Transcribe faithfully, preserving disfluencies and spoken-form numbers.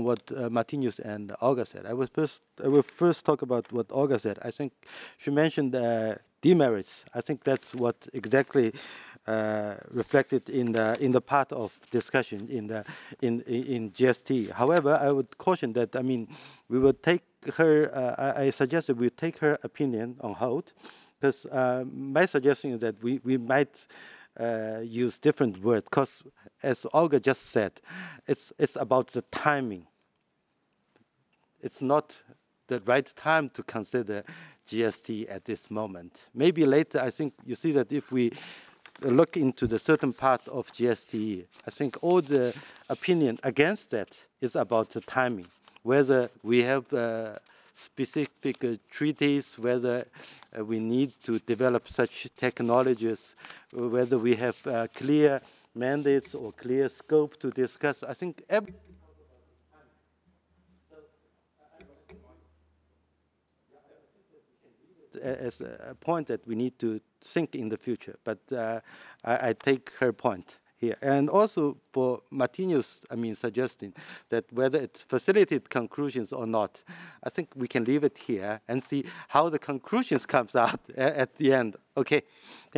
what uh, Martinez and Olga said. I was first. I will first talk about what Olga said. I think she mentioned uh, demerits. I think that's what exactly uh, reflected in the in the part of discussion in the in in, in G S T. However, I would caution that. I mean, we would take her. Uh, I, I suggested we take her opinion on hold, because uh, my suggestion is that we we might. Uh, use different words, because as Olga just said, it's it's about the timing. It's not the right time to consider G S T at this moment. Maybe later. I think you see that if we look into the certain part of G S T, I think all the opinion against that is about the timing, whether we have uh, specific uh, treaties, whether uh, we need to develop such technologies, whether we have uh, clear mandates or clear scope to discuss. I think every as a point that we need to think in the future. But uh, I, I take her point here. And also for Martinez, I mean, suggesting that whether it's facilitated conclusions or not, I think we can leave it here and see how the conclusions comes out at the end. Okay.